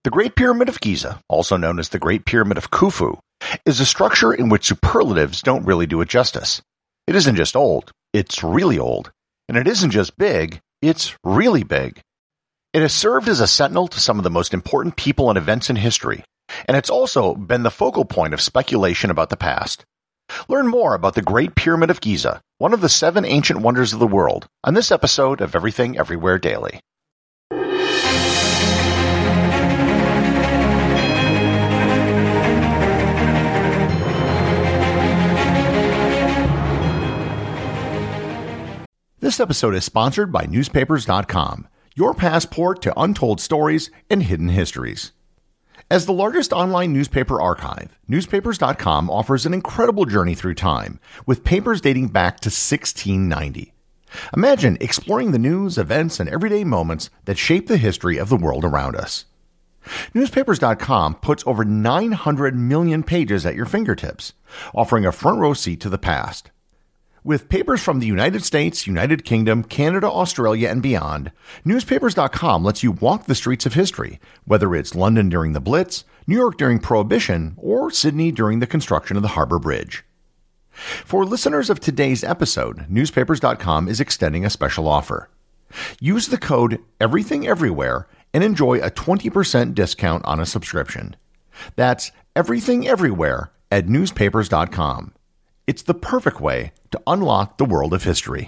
The Great Pyramid of Giza, also known as the Great Pyramid of Khufu, is a structure in which superlatives don't really do it justice. It isn't just old, it's really old. And it isn't just big, it's really big. It has served as a sentinel to some of the most important people and events in history, and it's also been the focal point of speculation about the past. Learn more about the Great Pyramid of Giza, one of the 7 ancient wonders of the world, on this episode of Everything Everywhere Daily. This episode is sponsored by Newspapers.com, your passport to untold stories and hidden histories. As the largest online newspaper archive, Newspapers.com offers an incredible journey through time, with papers dating back to 1690. Imagine exploring the news, events, and everyday moments that shape the history of the world around us. Newspapers.com puts over 900 million pages at your fingertips, offering a front row seat to the past. With papers from the United States, United Kingdom, Canada, Australia, and beyond, Newspapers.com lets you walk the streets of history, whether it's London during the Blitz, New York during Prohibition, or Sydney during the construction of the Harbor Bridge. For listeners of today's episode, Newspapers.com is extending a special offer. Use the code EVERYTHINGEVERYWHERE and enjoy a 20% discount on a subscription. That's Everything Everywhere at Newspapers.com. It's the perfect way to unlock the world of history.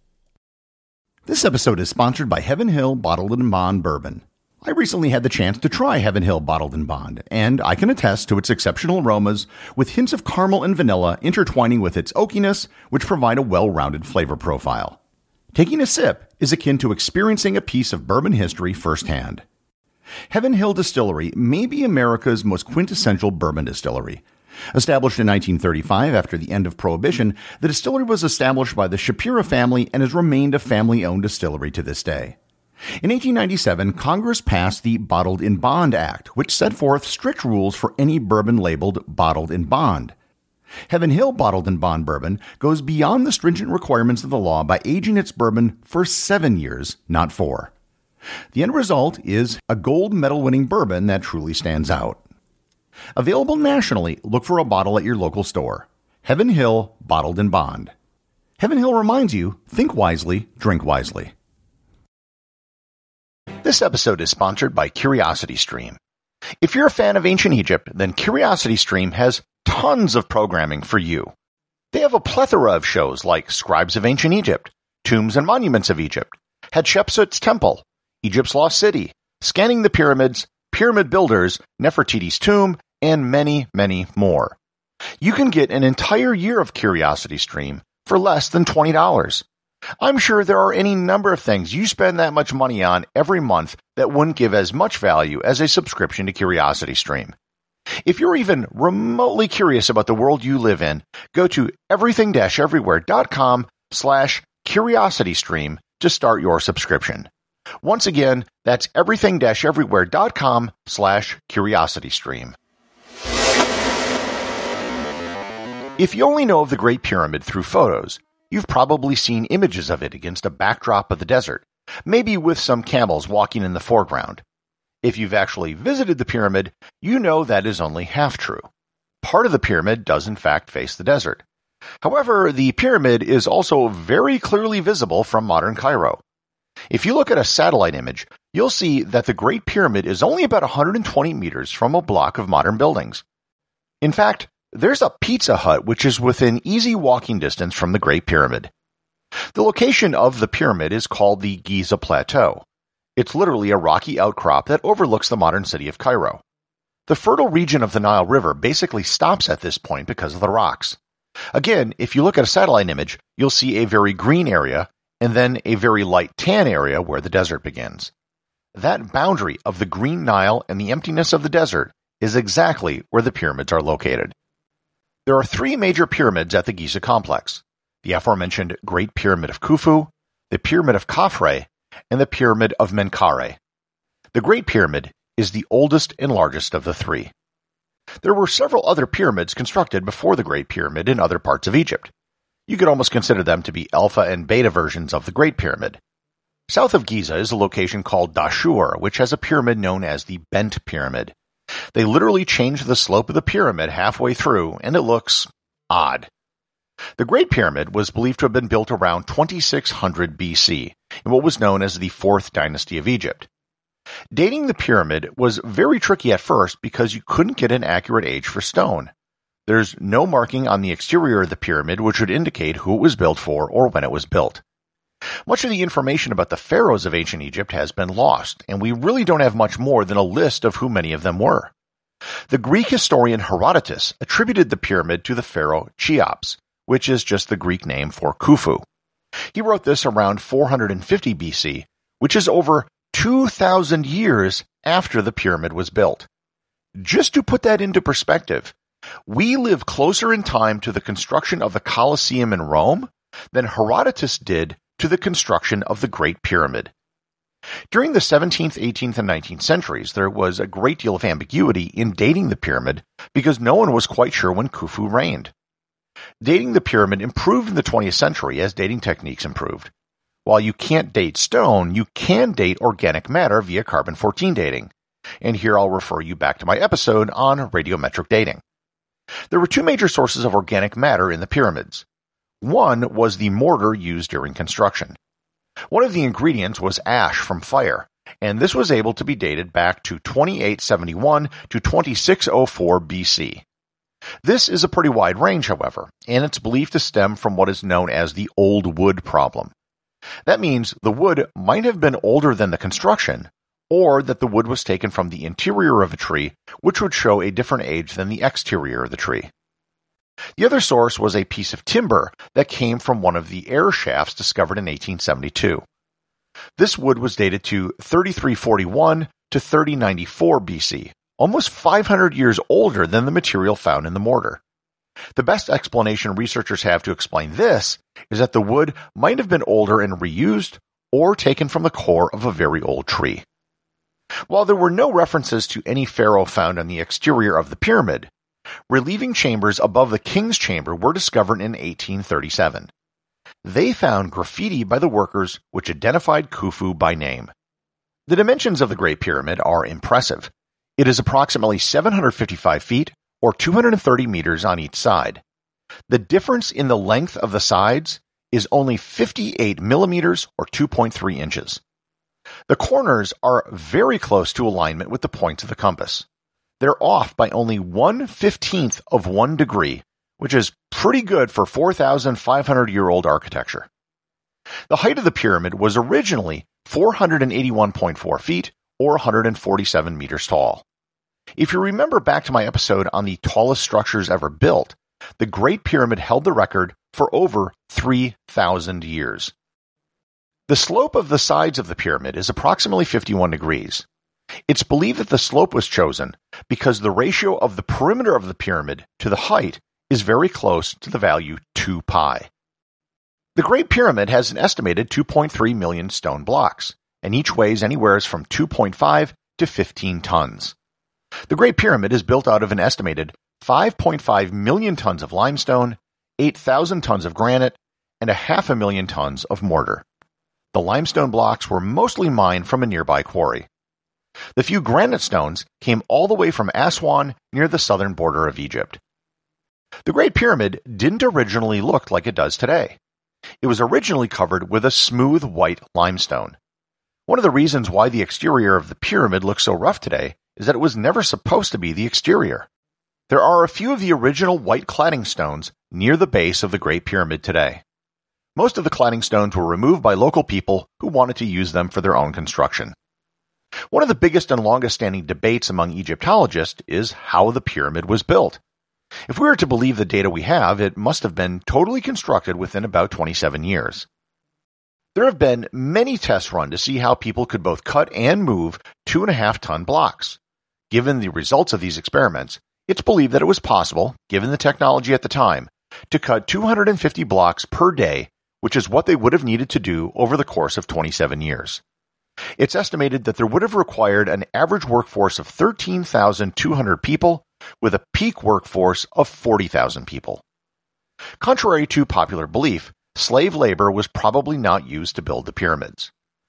This episode is sponsored by Heaven Hill Bottled and Bond Bourbon. I recently had the chance to try Heaven Hill Bottled and Bond, and I can attest to its exceptional aromas with hints of caramel and vanilla intertwining with its oakiness, which provide a well-rounded flavor profile. Taking a sip is akin to experiencing a piece of bourbon history firsthand. Heaven Hill Distillery may be America's most quintessential bourbon distillery. Established in 1935 after the end of Prohibition, the distillery was established by the Shapiro family and has remained a family-owned distillery to this day. In 1897, Congress passed the Bottled in Bond Act, which set forth strict rules for any bourbon labeled Bottled in Bond. Heaven Hill Bottled in Bond Bourbon goes beyond the stringent requirements of the law by aging its bourbon for 7 years, not 4. The end result is a gold medal-winning bourbon that truly stands out. Available nationally, look for a bottle at your local store. Heaven Hill Bottled in Bond. Heaven Hill reminds you, think wisely, drink wisely. This episode is sponsored by CuriosityStream. If you're a fan of ancient Egypt, then CuriosityStream has tons of programming for you. They have a plethora of shows like Scribes of Ancient Egypt, Tombs and Monuments of Egypt, Hatshepsut's Temple, Egypt's Lost City, Scanning the Pyramids, Pyramid Builders, Nefertiti's Tomb, and many, many more. You can get an entire year of CuriosityStream for less than $20. I'm sure there are any number of things you spend that much money on every month that wouldn't give as much value as a subscription to CuriosityStream. If you're even remotely curious about the world you live in, go to everything-everywhere.com/CuriosityStream to start your subscription. Once again, that's everything-everywhere.com/CuriosityStream. If you only know of the Great Pyramid through photos, you've probably seen images of it against a backdrop of the desert, maybe with some camels walking in the foreground. If you've actually visited the pyramid, you know that is only half true. Part of the pyramid does in fact face the desert. However, the pyramid is also very clearly visible from modern Cairo. If you look at a satellite image, you'll see that the Great Pyramid is only about 120 meters from a block of modern buildings. In fact, there's a Pizza Hut which is within easy walking distance from the Great Pyramid. The location of the pyramid is called the Giza Plateau. It's literally a rocky outcrop that overlooks the modern city of Cairo. The fertile region of the Nile River basically stops at this point because of the rocks. Again, if you look at a satellite image, you'll see a very green area and then a very light tan area where the desert begins. That boundary of the green Nile and the emptiness of the desert is exactly where the pyramids are located. There are 3 major pyramids at the Giza complex: the aforementioned Great Pyramid of Khufu, the Pyramid of Khafre, and the Pyramid of Menkaure. The Great Pyramid is the oldest and largest of the 3. There were several other pyramids constructed before the Great Pyramid in other parts of Egypt. You could almost consider them to be alpha and beta versions of the Great Pyramid. South of Giza is a location called Dashur, which has a pyramid known as the Bent Pyramid. They literally changed the slope of the pyramid halfway through, and it looks odd. The Great Pyramid was believed to have been built around 2600 BC, in what was known as the Fourth Dynasty of Egypt. Dating the pyramid was very tricky at first because you couldn't get an accurate age for stone. There's no marking on the exterior of the pyramid which would indicate who it was built for or when it was built. Much of the information about the pharaohs of ancient Egypt has been lost, and we really don't have much more than a list of who many of them were. The Greek historian Herodotus attributed the pyramid to the pharaoh Cheops, which is just the Greek name for Khufu. He wrote this around 450 BC, which is over 2,000 years after the pyramid was built. Just to put that into perspective, we live closer in time to the construction of the Colosseum in Rome than Herodotus did to the construction of the Great Pyramid. During the 17th, 18th, and 19th centuries, there was a great deal of ambiguity in dating the pyramid because no one was quite sure when Khufu reigned. Dating the pyramid improved in the 20th century as dating techniques improved. While you can't date stone, you can date organic matter via carbon-14 dating. And here I'll refer you back to my episode on radiometric dating. There were two major sources of organic matter in the pyramids. One was the mortar used during construction. One of the ingredients was ash from fire, and this was able to be dated back to 2871 to 2604 BC. This is a pretty wide range, however, and it's believed to stem from what is known as the old wood problem. That means the wood might have been older than the construction, or that the wood was taken from the interior of a tree, which would show a different age than the exterior of the tree. The other source was a piece of timber that came from one of the air shafts discovered in 1872. This wood was dated to 3341 to 3094 BC, almost 500 years older than the material found in the mortar. The best explanation researchers have to explain this is that the wood might have been older and reused, or taken from the core of a very old tree. While there were no references to any pharaoh found on the exterior of the pyramid, relieving chambers above the king's chamber were discovered in 1837. They found graffiti by the workers which identified Khufu by name. The dimensions of the Great Pyramid are impressive. It is approximately 755 feet, or 230 meters on each side. The difference in the length of the sides is only 58 millimeters, or 2.3 inches. The corners are very close to alignment with the points of the compass. They're off by only 1/15th of 1 degree, which is pretty good for 4,500-year-old architecture. The height of the pyramid was originally 481.4 feet, or 147 meters tall. If you remember back to my episode on the tallest structures ever built, the Great Pyramid held the record for over 3,000 years. The slope of the sides of the pyramid is approximately 51 degrees. It's believed that the slope was chosen because the ratio of the perimeter of the pyramid to the height is very close to the value 2 pi. The Great Pyramid has an estimated 2.3 million stone blocks, and each weighs anywhere from 2.5 to 15 tons. The Great Pyramid is built out of an estimated 5.5 million tons of limestone, 8,000 tons of granite, and 500,000 tons of mortar. The limestone blocks were mostly mined from a nearby quarry. The few granite stones came all the way from Aswan near the southern border of Egypt. The Great Pyramid didn't originally look like it does today. It was originally covered with a smooth white limestone. One of the reasons why the exterior of the pyramid looks so rough today is that it was never supposed to be the exterior. There are a few of the original white cladding stones near the base of the Great Pyramid today. Most of the cladding stones were removed by local people who wanted to use them for their own construction. One of the biggest and longest-standing debates among Egyptologists is how the pyramid was built. If we are to believe the data we have, it must have been totally constructed within about 27 years. There have been many tests run to see how people could both cut and move 2.5-ton blocks. Given the results of these experiments, it's believed that it was possible, given the technology at the time, to cut 250 blocks per day, which is what they would have needed to do over the course of 27 years. It's estimated that there would have required an average workforce of 13,200 people with a peak workforce of 40,000 people. Contrary to popular belief, slave labor was probably not used to build the pyramids.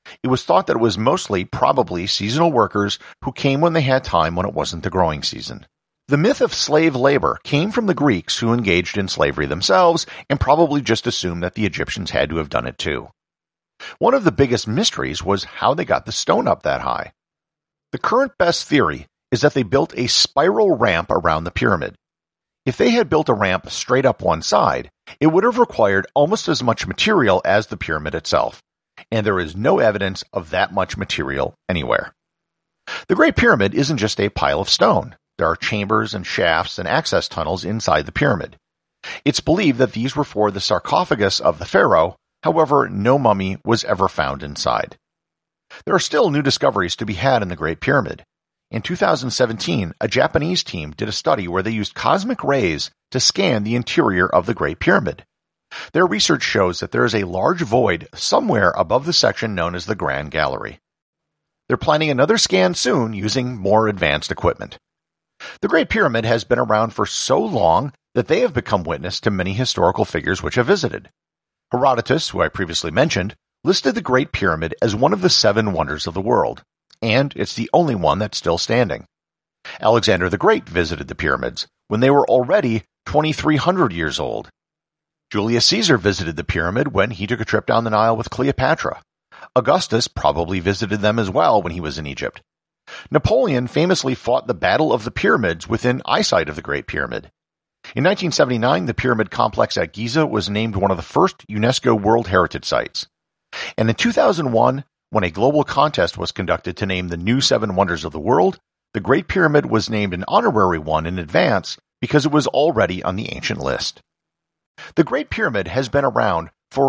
It was thought that it was mostly probably seasonal workers who came when they had time when it wasn't the growing season. The myth of slave labor came from the Greeks who engaged in slavery themselves and probably just assumed that the Egyptians had to have done it too. One of the biggest mysteries was how they got the stone up that high. The current best theory is that they built a spiral ramp around the pyramid. If they had built a ramp straight up one side, it would have required almost as much material as the pyramid itself, and there is no evidence of that much material anywhere. The Great Pyramid isn't just a pile of stone. There are chambers and shafts and access tunnels inside the pyramid. It's believed that these were for the sarcophagus of the pharaoh, however, no mummy was ever found inside. There are still new discoveries to be had in the Great Pyramid. In 2017, a Japanese team did a study where they used cosmic rays to scan the interior of the Great Pyramid. Their research shows that there is a large void somewhere above the section known as the Grand Gallery. They're planning another scan soon using more advanced equipment. The Great Pyramid has been around for so long that they have become witness to many historical figures which have visited. Herodotus, who I previously mentioned, listed the Great Pyramid as one of the 7 wonders of the world, and it's the only one that's still standing. Alexander the Great visited the pyramids when they were already 2,300 years old. Julius Caesar visited the pyramid when he took a trip down the Nile with Cleopatra. Augustus probably visited them as well when he was in Egypt. Napoleon famously fought the Battle of the Pyramids within eyesight of the Great Pyramid. In 1979, the pyramid complex at Giza was named one of the first UNESCO World Heritage Sites. And in 2001, when a global contest was conducted to name the new 7 wonders of the world, the Great Pyramid was named an honorary one in advance because it was already on the ancient list. The Great Pyramid has been around for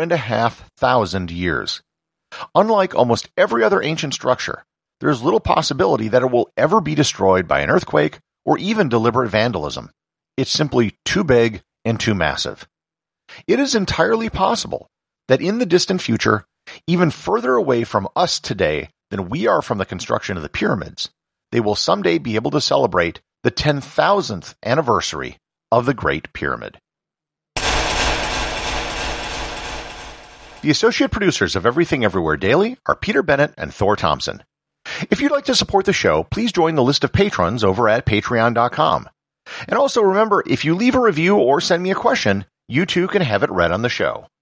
4,500 years. Unlike almost every other ancient structure, there is little possibility that it will ever be destroyed by an earthquake or even deliberate vandalism. It's simply too big and too massive. It is entirely possible that in the distant future, even further away from us today than we are from the construction of the pyramids, they will someday be able to celebrate the 10,000th anniversary of the Great Pyramid. The associate producers of Everything Everywhere Daily are Peter Bennett and Thor Thompson. If you'd like to support the show, please join the list of patrons over at patreon.com. And also remember, if you leave a review or send me a question, you too can have it read on the show.